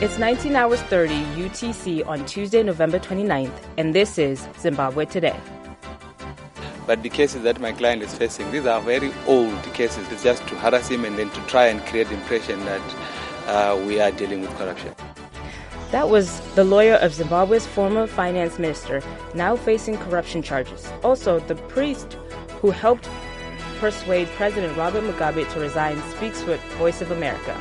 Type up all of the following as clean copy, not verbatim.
It's 19 hours 30 UTC on Tuesday, November 29th, and this is Zimbabwe Today. But the cases that my client is facing, these are very old cases. It's just to harass him and then to try and create the impression that we are dealing with corruption. That was the lawyer of Zimbabwe's former finance minister, now facing corruption charges. Also, the priest who helped persuade President Robert Mugabe to resign speaks with Voice of America.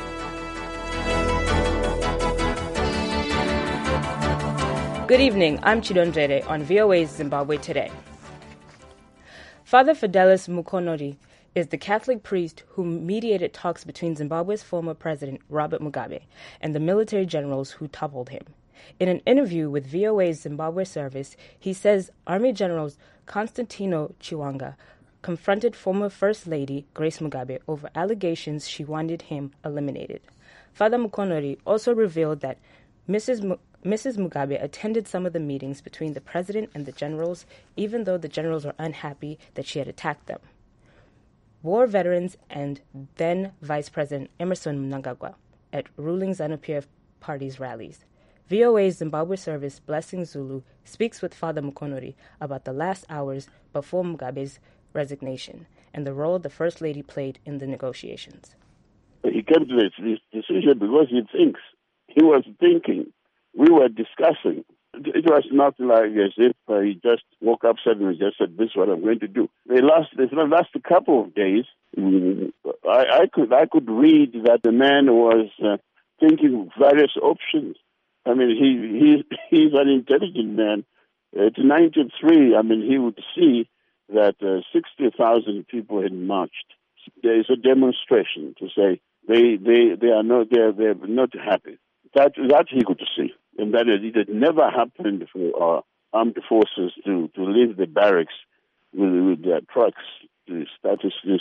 Good evening, I'm Chidondrere on VOA's Zimbabwe Today. Father Fidelis Mukonori is the Catholic priest who mediated talks between Zimbabwe's former president, Robert Mugabe, and the military generals who toppled him. In an interview with VOA's Zimbabwe service, he says Army Generals Constantino Chiwanga confronted former First Lady Grace Mugabe over allegations she wanted him eliminated. Father Mukonori also revealed that Mrs. Mugabe attended some of the meetings between the president and the generals, even though the generals were unhappy that she had attacked them. War veterans and then Vice President Emmerson Mnangagwa at ruling ZANU-PF party's rallies. VOA's Zimbabwe service, Blessing Zulu, speaks with Father Mukonori about the last hours before Mugabe's resignation and the role the First Lady played in the negotiations. He came to this decision because he was thinking. We were discussing. It was not like as if he just woke up suddenly and just said, "This is what I'm going to do." The last couple of days, I could read that the man was thinking various options. I mean, he's an intelligent man. At 93, I mean, he would see that 60,000 people had marched. There is a demonstration to say they're not happy. That he could see. And that it had never happened for our armed forces to leave the barracks with their trucks to start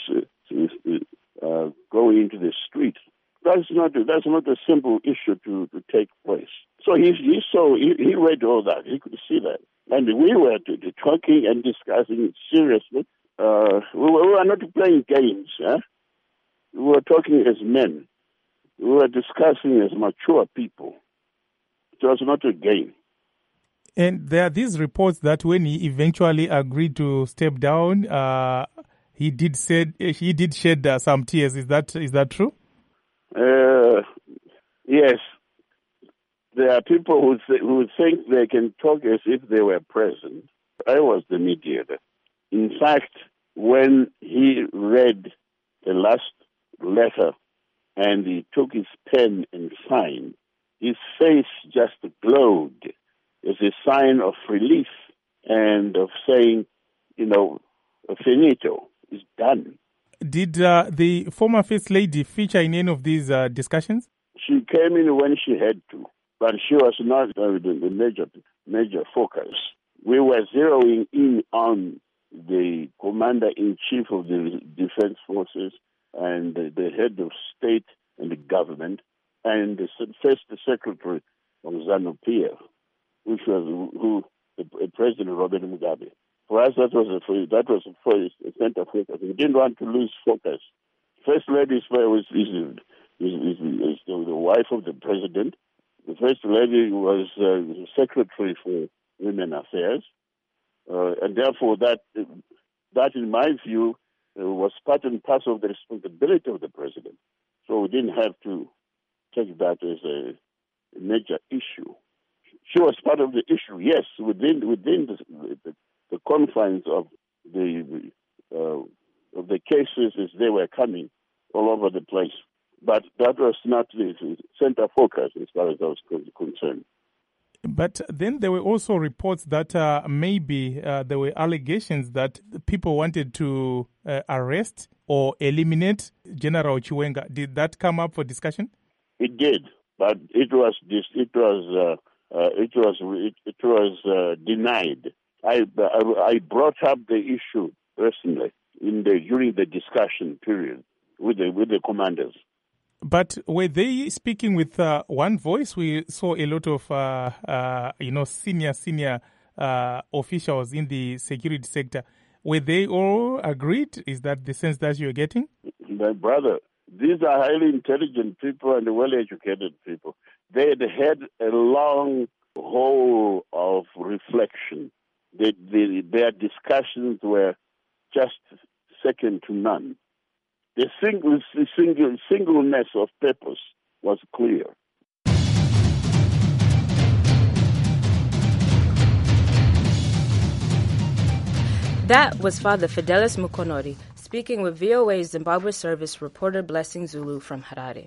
going into the street. That's not a simple issue to take place. So he read all that. He could see that. And we were talking and discussing it seriously. We were not playing games. We were talking as men. We were discussing as mature people. It was not a game. And there are these reports that when he eventually agreed to step down, he did shed some tears. Is that true? Yes. There are people who think they can talk as if they were present. I was the mediator. In fact, when he read the last letter and he took his pen and signed, his face just glowed as a sign of relief and of saying, finito, it's done. Did the former First Lady feature in any of these discussions? She came in when she had to, but she was not the major focus. We were zeroing in on the commander-in-chief of the defense forces and the head of state and the government, and the first secretary of ZANU-PF, which was President Robert Mugabe. For us, that was a center focus. We didn't want to lose focus. First Lady is the wife of the president. The First Lady was the secretary for women affairs, and therefore that, in my view, was part and parcel of the responsibility of the president. So we didn't have to take that as a major issue. She was part of the issue, yes, within the confines of the cases as they were coming all over the place. But that was not the center focus as far as I was concerned. But then there were also reports that maybe there were allegations that people wanted to arrest or eliminate General Chiwenga. Did that come up for discussion? It did, but it was denied. I brought up the issue personally during the discussion period with the commanders. But were they speaking with one voice? We saw a lot of senior officials in the security sector. Were they all agreed? Is that the sense that you're getting? My brother, these are highly intelligent people and well-educated people. They had had a long haul of reflection. Their discussions were just second to none. The singleness of purpose was clear. That was Father Fidelis Mukonori speaking with VOA's Zimbabwe service reporter Blessing Zulu from Harare.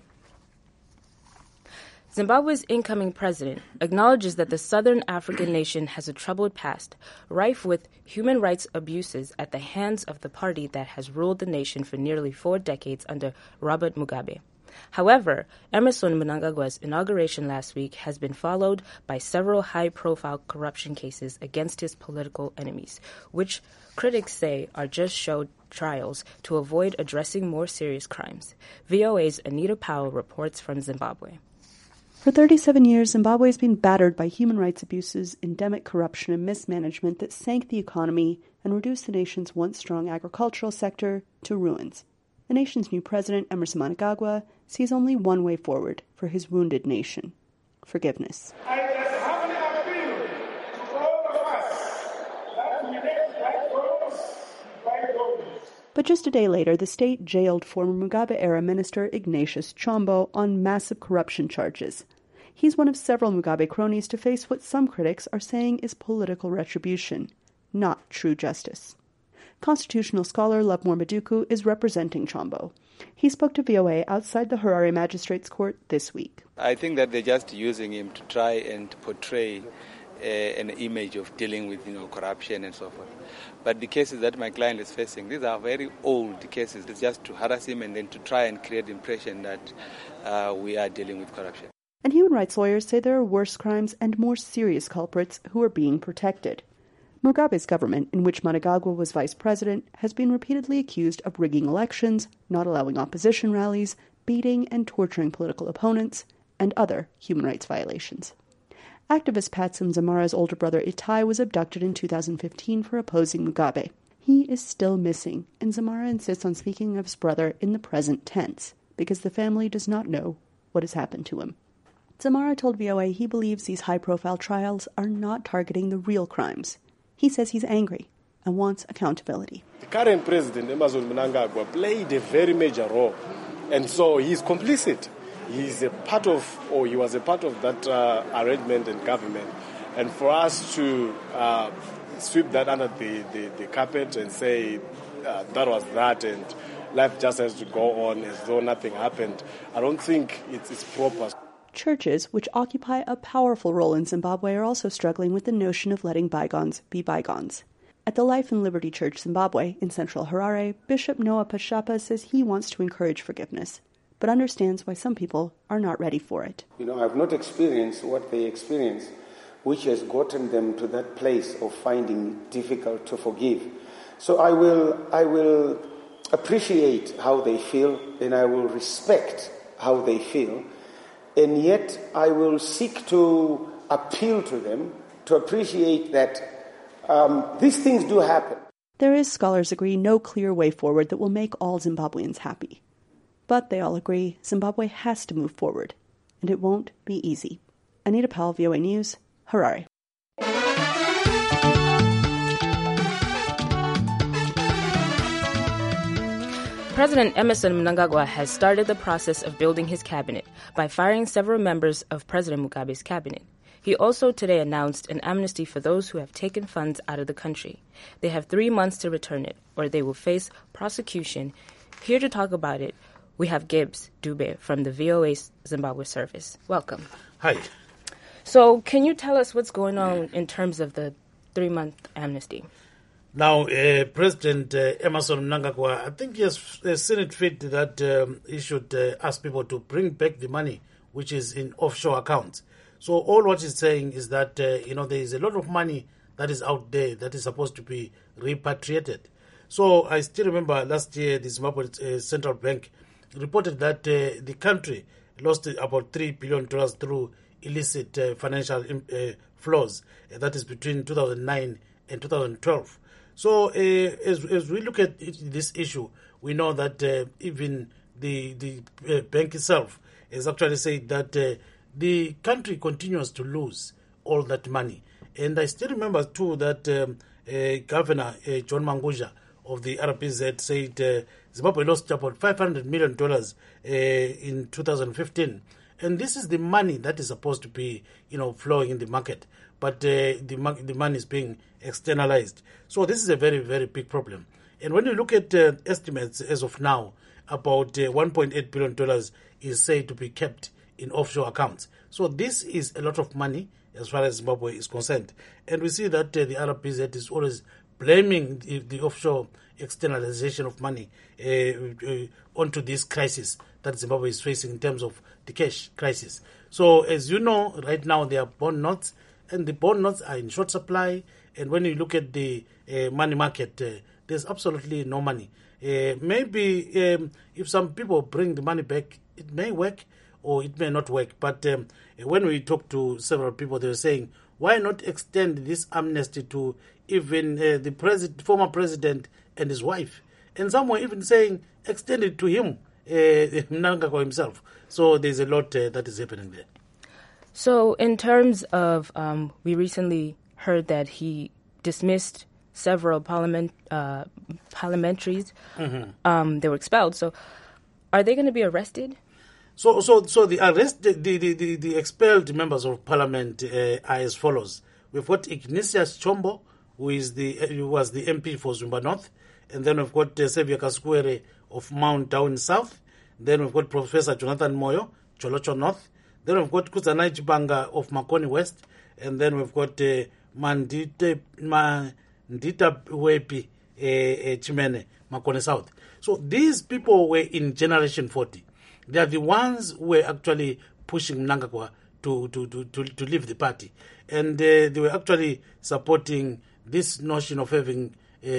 Zimbabwe's incoming president acknowledges that the southern African nation has a troubled past, rife with human rights abuses at the hands of the party that has ruled the nation for nearly 4 decades under Robert Mugabe. However, Emmerson Mnangagwa's inauguration last week has been followed by several high-profile corruption cases against his political enemies, which critics say are just show trials to avoid addressing more serious crimes. VOA's Anita Powell reports from Zimbabwe. For 37 years, Zimbabwe has been battered by human rights abuses, endemic corruption, and mismanagement that sank the economy and reduced the nation's once strong agricultural sector to ruins. The nation's new president, Emmerson Mnangagwa, sees only one way forward for his wounded nation: forgiveness. I just humbly appeal to all of us that we let that go. But just a day later, the state jailed former Mugabe-era minister Ignatius Chombo on massive corruption charges. He's one of several Mugabe cronies to face what some critics are saying is political retribution, not true justice. Constitutional scholar Lovemore Maduku is representing Chombo. He spoke to VOA outside the Harare Magistrates Court this week. I think that they're just using him to try and portray an image of dealing with corruption and so forth. But the cases that my client is facing, these are very old cases. It's just to harass him and then to try and create the impression that we are dealing with corruption. And human rights lawyers say there are worse crimes and more serious culprits who are being protected. Mugabe's government, in which Mnangagwa was vice president, has been repeatedly accused of rigging elections, not allowing opposition rallies, beating and torturing political opponents, and other human rights violations. Activist Patson Zamara's older brother Itai was abducted in 2015 for opposing Mugabe. He is still missing, and Zamara insists on speaking of his brother in the present tense, because the family does not know what has happened to him. Zamara told VOA he believes these high-profile trials are not targeting the real crimes. He says he's angry and wants accountability. The current president, Emmerson Mnangagwa, played a very major role, and so he's complicit. He was a part of that arrangement and government. And for us to sweep that under the carpet and say that was that and life just has to go on as though nothing happened, I don't think it's proper. Churches, which occupy a powerful role in Zimbabwe, are also struggling with the notion of letting bygones be bygones. At the Life and Liberty Church Zimbabwe in central Harare, Bishop Noah Pashapa says he wants to encourage forgiveness, but understands why some people are not ready for it. I've not experienced what they experience, which has gotten them to that place of finding difficult to forgive. So I will appreciate how they feel, and I will respect how they feel, and yet I will seek to appeal to them to appreciate that these things do happen. There is, scholars agree, no clear way forward that will make all Zimbabweans happy. But they all agree Zimbabwe has to move forward, and it won't be easy. Anita Powell, VOA News, Harare. President Emmerson Mnangagwa has started the process of building his cabinet by firing several members of President Mugabe's cabinet. He also today announced an amnesty for those who have taken funds out of the country. They have 3 months to return it, or they will face prosecution. Here to talk about it, we have Gibbs Dube from the VOA Zimbabwe service. Welcome. Hi. So can you tell us what's going on in terms of the 3-month amnesty? Now, President Emmerson Mnangagwa, I think he has seen it fit that he should ask people to bring back the money which is in offshore accounts. So all what he's saying is that, there is a lot of money that is out there that is supposed to be repatriated. So I still remember last year the Zimbabwe Central Bank reported that the country lost about $3 billion through illicit financial flows. That is between 2009 and 2012. So as we look at this issue, we know that even the bank itself has actually said that the country continues to lose all that money. And I still remember too that Governor John Mangudya of the RPZ said Zimbabwe lost about $500 million in 2015. And this is the money that is supposed to be, flowing in the market. But the money is being externalized. So this is a very, very big problem. And when you look at estimates as of now, about $1.8 billion is said to be kept in offshore accounts. So this is a lot of money as far as Zimbabwe is concerned. And we see that the RPZ is always blaming the offshore externalization of money onto this crisis that Zimbabwe is facing in terms of the cash crisis. So as you know, right now there are bond notes, and the bond notes are in short supply. And when you look at the money market, there's absolutely no money. Maybe if some people bring the money back, it may work or it may not work. But when we talk to several people, they were saying, why not extend this amnesty to even the former president and his wife? And some were even saying, extend it to him, Mnangagwa himself. So there's a lot that is happening there. So in terms of, we recently heard that he dismissed several parliamentaries. Mm-hmm. They were expelled. So are they going to be arrested? So the arrest, the expelled members of parliament are as follows. We've got Ignatius Chombo, who was the MP for Zimba North, and then we've got Xavier Kaskwere of Mount Down South. Then we've got Professor Jonathan Moyo, Cholocho North. Then we've got Kudzanai Chibanga of Makoni West, and then we've got Mandita Wepi Chimene, Makoni South. So these people were in Generation 40. They are the ones who were actually pushing Mnangagwa to leave the party. And they were actually supporting this notion of having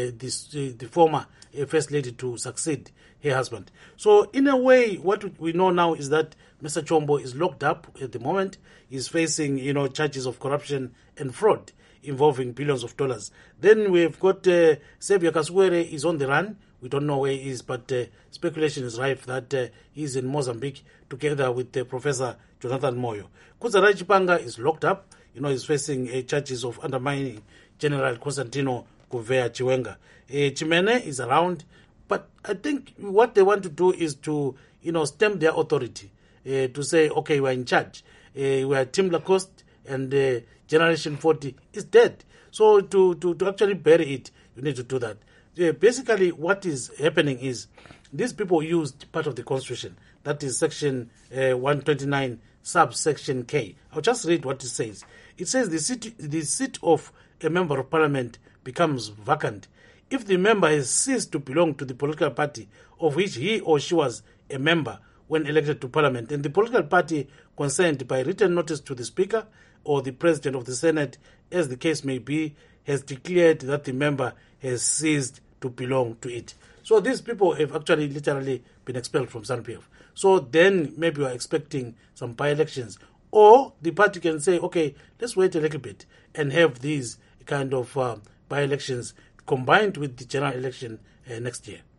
the former First Lady to succeed her husband. So in a way, what we know now is that Mr. Chombo is locked up at the moment. He's facing, charges of corruption and fraud involving billions of dollars. Then we've got Xavier Kaskwere is on the run. We don't know where he is, but speculation is rife that he's in Mozambique together with Professor Jonathan Moyo. Kudzanai Chibanga is locked up. He's facing charges of undermining General Constantino Gouveia Chiwenga. Chimene is around, but I think what they want to do is to, stamp their authority, to say, okay, we're in charge. We are Tim Lacoste, and Generation 40 is dead. So to actually bury it, you need to do that. Basically, what is happening is these people used part of the Constitution, that is Section 129, subsection K. I'll just read what it says. It says the seat of a member of parliament becomes vacant if the member has ceased to belong to the political party of which he or she was a member when elected to parliament, and the political party concerned by written notice to the Speaker or the President of the Senate, as the case may be, has declared that the member has ceased to belong to it. So these people have actually literally been expelled from ZANU-PF. So then maybe we're expecting some by-elections. Or the party can say, okay, let's wait a little bit and have these kind of by-elections combined with the general election next year.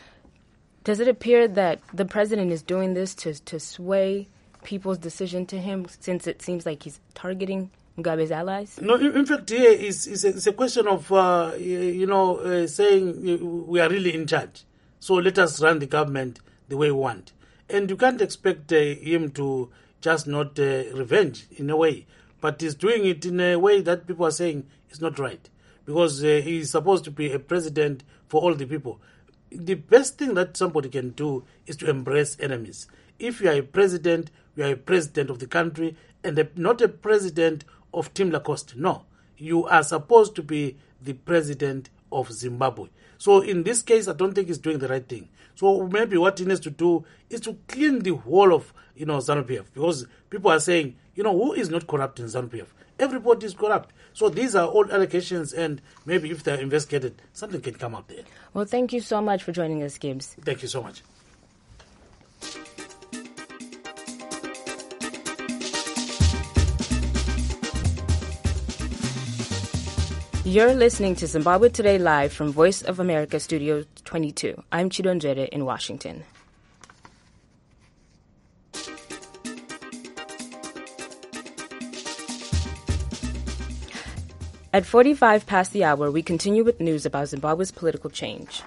Does it appear that the president is doing this to sway people's decision to him, since it seems like he's targeting Mugabe's allies? No, in fact, here it's a question of, saying we are really in charge. So let us run the government the way we want. And you can't expect him to just not revenge in a way. But he's doing it in a way that people are saying is not right. Because he's supposed to be a president for all the people. The best thing that somebody can do is to embrace enemies. If you are a president, you are a president of the country and not a president of Tim Lacoste. No, you are supposed to be the president of Zimbabwe. So in this case, I don't think he's doing the right thing. So maybe what he needs to do is to clean the whole of, ZANU-PF, because people are saying, who is not corrupt in ZANU-PF? Everybody is corrupt. So these are all allegations, and maybe if they're investigated, something can come out there. Well, thank you so much for joining us, Gibbs. Thank you so much. You're listening to Zimbabwe Today Live from Voice of America Studio 22. I'm Chidonjere in Washington. At 45 past the hour, we continue with news about Zimbabwe's political change.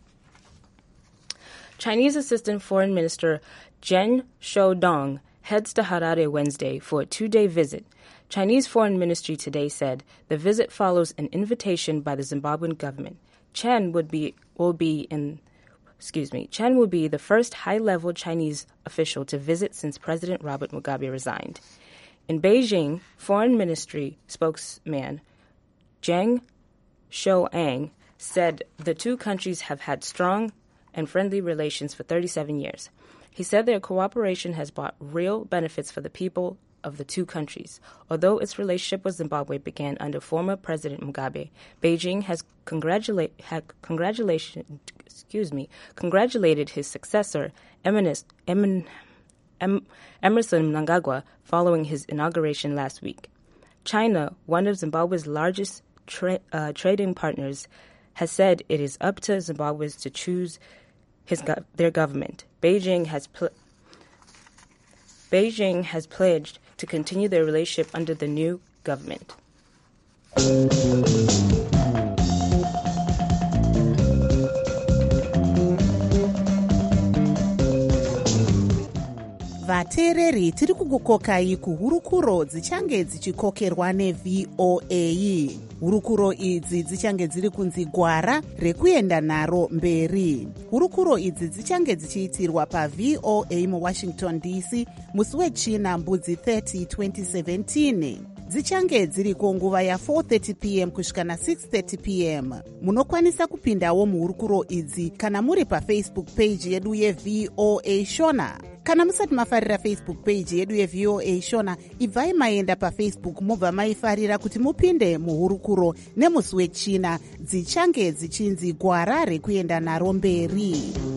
Chinese Assistant Foreign Minister Zheng Shoudong heads to Harare Wednesday for a 2-day visit. Chinese Foreign Ministry today said the visit follows an invitation by the Zimbabwean government. Chen will be the first high-level Chinese official to visit since President Robert Mugabe resigned. In Beijing, Foreign Ministry spokesman Zheng Shouang said the two countries have had strong and friendly relations for 37 years. He said their cooperation has brought real benefits for the people of the two countries. Although its relationship with Zimbabwe began under former President Mugabe, Beijing has congratulated his successor, Emerson Mnangagwa, following his inauguration last week. China, one of Zimbabwe's largest trading partners, has said it is up to Zimbabweans to choose their government. Beijing has pledged to continue their relationship under the new government. vateereri tiri kukukokai kuhurukuro dzichange dzichikokerwa neVOA. Hurukuro idzi dzichange dziri kunzi gwara rekuenda naro mberi. Hurukuro idzi dzichange dzichiitirwa paVOA muWashington DC musi wechina mbudzi 30 2017. Dzichange dziriko nguva ya4:30 p.m. kusvika na6:30 p.m. Munokwanisa kupindawo muhurukuro idzi kana muri paFacebook page yedu yeVOA Shona. Kana musati mafarira Facebook page yedu yeVOA Shona, ibvai maenda paFacebook mobva maifarira kuti mupinde muhurukuro nemusi wechina dzichange dzichinzi gwara rekuenda naro mberi.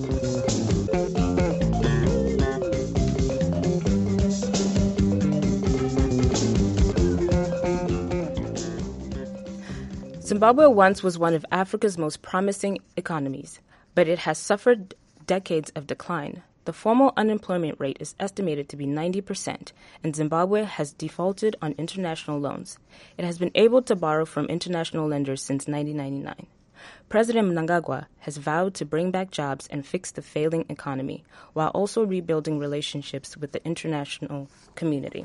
Zimbabwe once was one of Africa's most promising economies, but it has suffered decades of decline. The formal unemployment rate is estimated to be 90%, and Zimbabwe has defaulted on international loans. It has been able to borrow from international lenders since 1999. President Mnangagwa has vowed to bring back jobs and fix the failing economy, while also rebuilding relationships with the international community.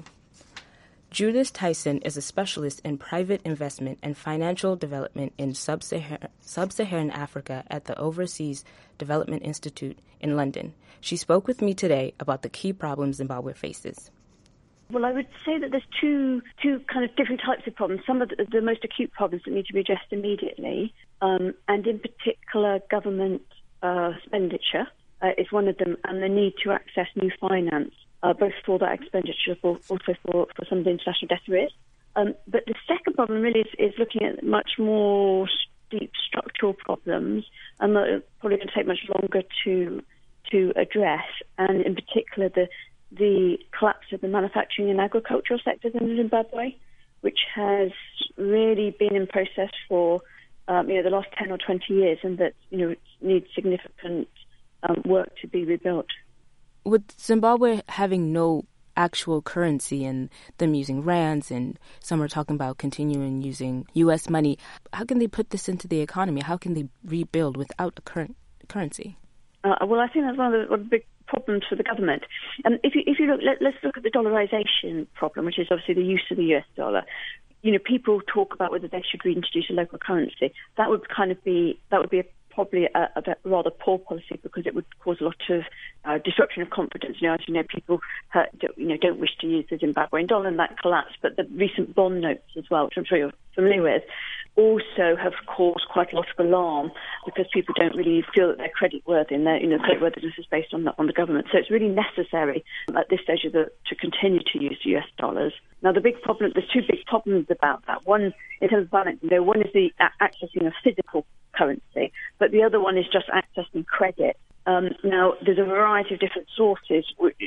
Judith Tyson is a specialist in private investment and financial development in sub-Saharan Africa at the Overseas Development Institute in London. She spoke with me today about the key problems Zimbabwe faces. Well, I would say that there's two kind of different types of problems. Some of the most acute problems that need to be addressed immediately, and in particular government expenditure is one of them, and the need to access new finance, both for that expenditure, but also for some of the international debt there is. But the second problem really is looking at much more deep structural problems, and that are probably going to take much longer to address, and in particular the collapse of the manufacturing and agricultural sectors in Zimbabwe, which has really been in process for the last 10 or 20 years, and that needs significant work to be rebuilt. With Zimbabwe having no actual currency and them using rands, and some are talking about continuing using U.S. money, how can they put this into the economy? How can they rebuild without a currency? Well, I think that's one of the big problems for the government. If you look, let's look at the dollarization problem, which is obviously the use of the US dollar. People talk about whether they should reintroduce a local currency. That would be probably a rather poor policy, because it would cause a lot of disruption of confidence. As you know, people don't wish to use the Zimbabwean dollar, and that collapsed. But the recent bond notes as well, which I'm sure you're familiar with, also have caused quite a lot of alarm, because people don't really feel that they're creditworthy, and their creditworthiness is based on the government. So it's really necessary at this stage to continue to use US dollars. Now, there's two big problems about that. One, in terms of balance, one is the accessing of physical currency, but the other one is just accessing credit. Now, there's a variety of different sources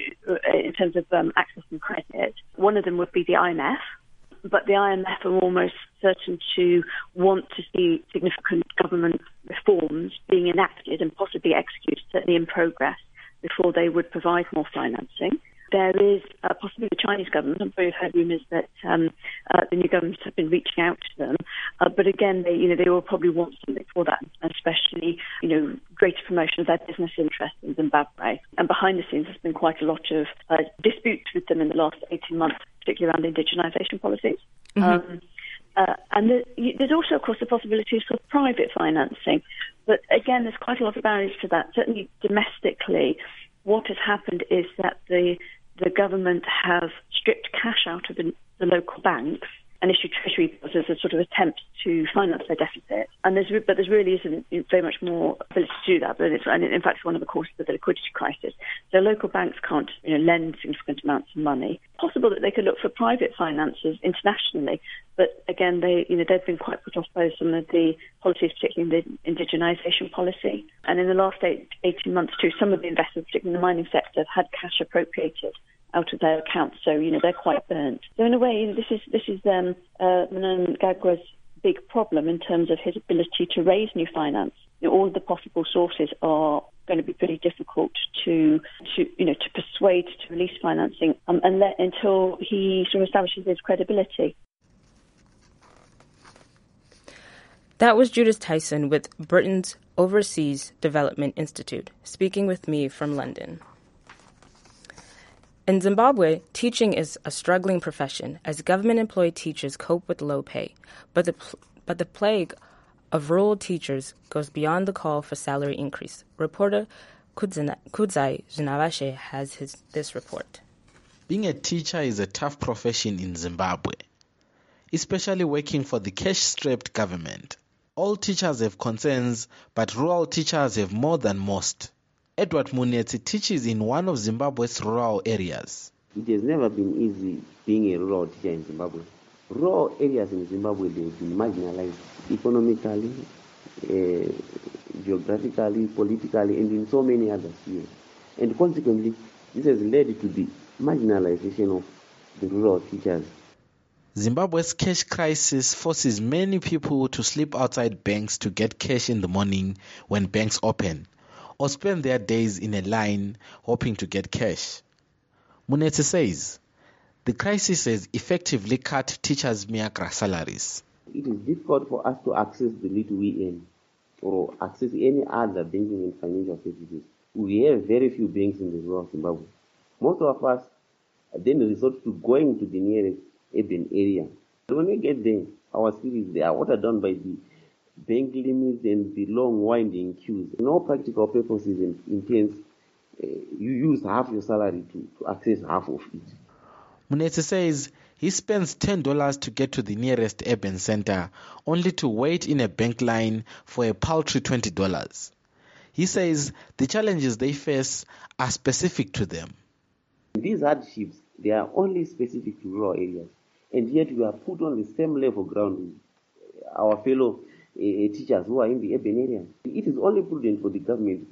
in terms of accessing credit. One of them would be the IMF, but the IMF are almost certain to want to see significant government reforms being enacted and possibly executed, certainly in progress, before they would provide more financing. There is possibly the Chinese government. I'm sure you've heard rumours that the new governments have been reaching out to them. But again, they will probably want something for that, especially, greater promotion of their business interests in Zimbabwe. And behind the scenes, there's been quite a lot of disputes with them in the last 18 months, particularly around indigenisation policies. Mm-hmm. And there's also, of course, the possibility of sort of private financing. But again, there's quite a lot of barriers to that. Certainly domestically, what has happened is that the government have stripped cash out of the local banks and issued treasury bills as a sort of attempt to finance their deficit. And there really isn't very much more ability to do that. But in fact, it's one of the causes of the liquidity crisis. So local banks can't lend significant amounts of money. Possible that they could look for private finances internationally, but again, they've been quite put off by some of the policies, particularly the indigenisation policy. And in the last 18 months too, some of the investors, particularly in the mining sector, have had cash appropriated out of their accounts, so they're quite burnt. So in a way, this is Mnangagwa's big problem in terms of his ability to raise new finance. All of the possible sources are going to be pretty difficult to persuade to release financing until he sort of establishes his credibility. That was Judith Tyson with Britain's Overseas Development Institute, speaking with me from London. In Zimbabwe, teaching is a struggling profession as government-employed teachers cope with low pay. But the plague of rural teachers goes beyond the call for salary increase. Reporter Kudzai Zinawashe has this report. Being a teacher is a tough profession in Zimbabwe, especially working for the cash-strapped government. All teachers have concerns, but rural teachers have more than most. Edward Munetsi teaches in one of Zimbabwe's rural areas. It has never been easy being a rural teacher in Zimbabwe. Rural areas in Zimbabwe, they've been marginalized economically, geographically, politically, and in so many other spheres. And consequently, this has led to the marginalization of the rural teachers. Zimbabwe's cash crisis forces many people to sleep outside banks to get cash in the morning when banks open, or spend their days in a line hoping to get cash. Munetsi says the crisis has effectively cut teachers' Miagra salaries. It is difficult for us to access the little we earn or access any other banking and financial services. We have very few banks in the rural Zimbabwe. Most of us then resort to going to the nearest urban area. When we get there, our spirits they are watered down by the bank limits and the long winding queues. In all practical purposes and intents, you use half your salary to access half of it. Munetsi says he spends $10 to get to the nearest urban center, only to wait in a bank line for a paltry $20. He says the challenges they face are specific to them. These hardships, they are only specific to rural areas, and yet we are put on the same level ground with our fellow teachers who are in the urban area. It is only prudent for the government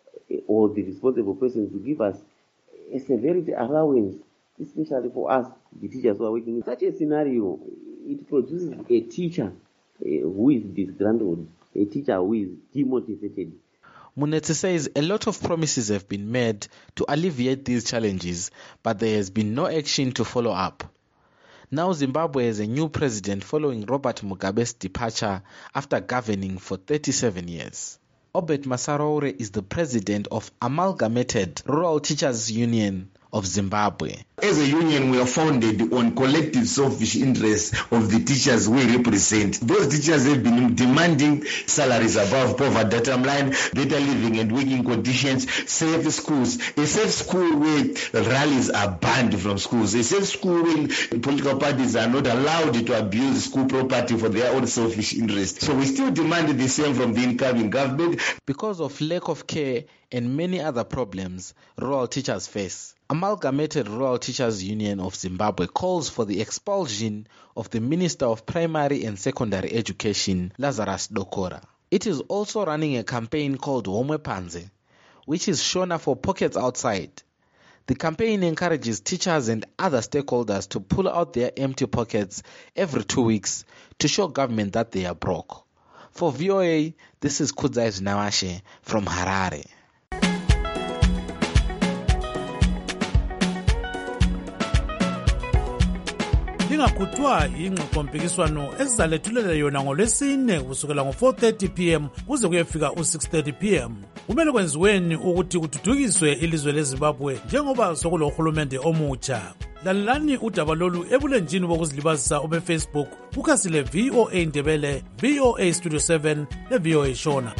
or the responsible person to give us a severity allowance, especially for us, the teachers who are working in such a scenario. It produces a teacher who is disgruntled, a teacher who is demotivated. Munetsi says a lot of promises have been made to alleviate these challenges, but there has been no action to follow up. Now Zimbabwe has a new president following Robert Mugabe's departure after governing for 37 years. Obed Masaroure is the president of Amalgamated Rural Teachers Union of Zimbabwe. As a union, we are founded on collective selfish interests of the teachers we represent. Those teachers have been demanding salaries above poverty data line, better living and working conditions, safe schools. A safe school where rallies are banned from schools. A safe school where political parties are not allowed to abuse school property for their own selfish interests. So we still demand the same from the incoming government. Because of lack of care and many other problems rural teachers face, Amalgamated Rural Teachers Union of Zimbabwe calls for the expulsion of the Minister of Primary and Secondary Education, Lazarus Dokora. It is also running a campaign called Homwe Panze, which is Shona for pockets outside. The campaign encourages teachers and other stakeholders to pull out their empty pockets every 2 weeks to show government that they are broke. For VOA, this is Kudzai Zinawashe from Harare. lingakhuthwa ingxoxompikiswano ezizalethulela yona ngolwesine kusukela ngo-4:30 p.m. kuze kuyefika u-6:30 p.m. kumele kwenziweni ukuthi kuthuthukiswe ilizwe leZimbabwe njengoba sokulohulumende omutsha. Lalelani udaba lolu ebulenjini bokuzilibazisa obefacebook kukhasi le-VOA Ndebele, VOA Studio 7 le-VOA Shona.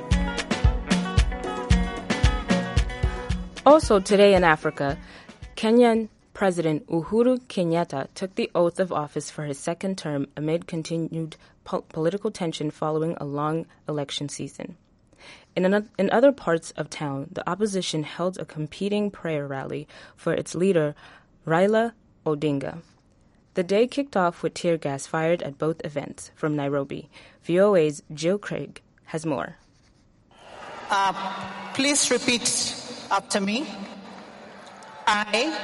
Also today in Africa, Kenyan President Uhuru Kenyatta took the oath of office for his second term amid continued political tension following a long election season. In other parts of town, the opposition held a competing prayer rally for its leader, Raila Odinga. The day kicked off with tear gas fired at both events. From Nairobi, VOA's Jill Craig has more. Please repeat after me. I,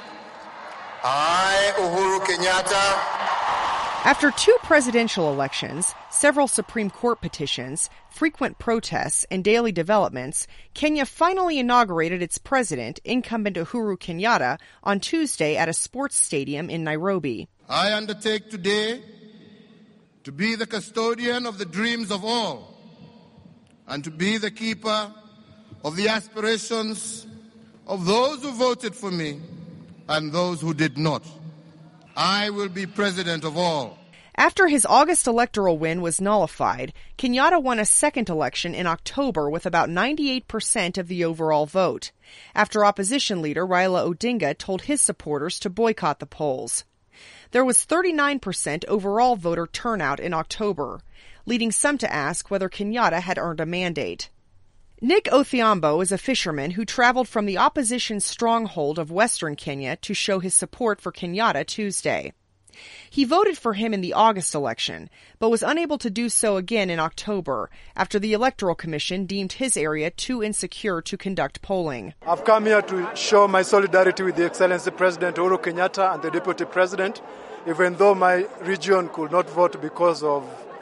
Uhuru Kenyatta. After 2 presidential elections, several Supreme Court petitions, frequent protests, and daily developments, Kenya finally inaugurated its president, incumbent Uhuru Kenyatta, on Tuesday at a sports stadium in Nairobi. I undertake today to be the custodian of the dreams of all and to be the keeper of the aspirations of those who voted for me and those who did not. I will be president of all. After his August electoral win was nullified, Kenyatta won a second election in October with about 98% of the overall vote, after opposition leader Raila Odinga told his supporters to boycott the polls. There was 39% overall voter turnout in October, leading some to ask whether Kenyatta had earned a mandate. Nick Othiambo is a fisherman who traveled from the opposition stronghold of Western Kenya to show his support for Kenyatta Tuesday. He voted for him in the August election, but was unable to do so again in October after the Electoral Commission deemed his area too insecure to conduct polling. I've come here to show my solidarity with the Excellency President Uhuru Kenyatta and the Deputy President, even though my region could not vote because of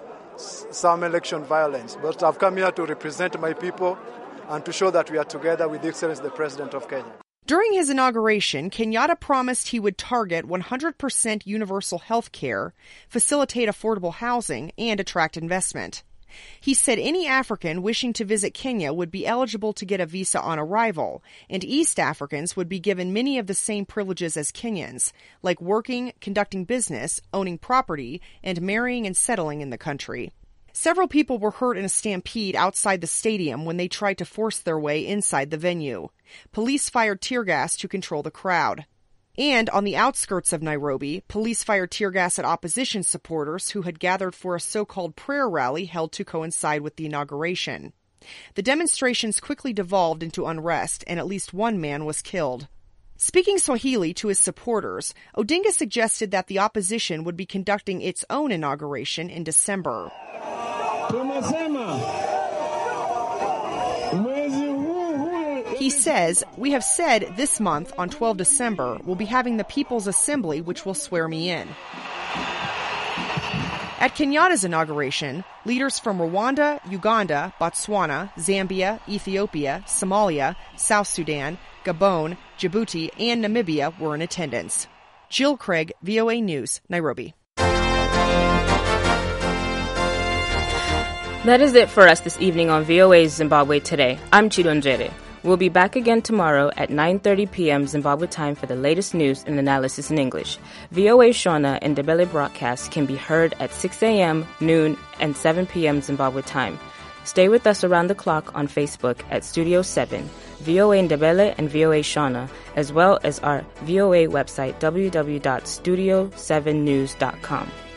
some election violence. But I've come here to represent my people and to show that we are together with the Excellency the President of Kenya. During his inauguration, Kenyatta promised he would target 100% universal health care, facilitate affordable housing, and attract investment. He said any African wishing to visit Kenya would be eligible to get a visa on arrival, and East Africans would be given many of the same privileges as Kenyans, like working, conducting business, owning property, and marrying and settling in the country. Several people were hurt in a stampede outside the stadium when they tried to force their way inside the venue. Police fired tear gas to control the crowd. And on the outskirts of Nairobi, police fired tear gas at opposition supporters who had gathered for a so-called prayer rally held to coincide with the inauguration. The demonstrations quickly devolved into unrest, and at least one man was killed. Speaking Swahili to his supporters, Odinga suggested that the opposition would be conducting its own inauguration in December. He says, "We have said this month, on 12 December, we'll be having the People's Assembly, which will swear me in." At Kenyatta's inauguration, leaders from Rwanda, Uganda, Botswana, Zambia, Ethiopia, Somalia, South Sudan, Gabon, Djibouti, and Namibia were in attendance. Jill Craig, VOA News, Nairobi. That is it for us this evening on VOA's Zimbabwe Today. I'm Chidonjere. We'll be back again tomorrow at 9:30 p.m. Zimbabwe time for the latest news and analysis in English. VOA Shona and Ndebele broadcasts can be heard at 6 a.m., noon, and 7 p.m. Zimbabwe time. Stay with us around the clock on Facebook at Studio 7, VOA Ndebele and VOA Shona, as well as our VOA website, www.studio7news.com.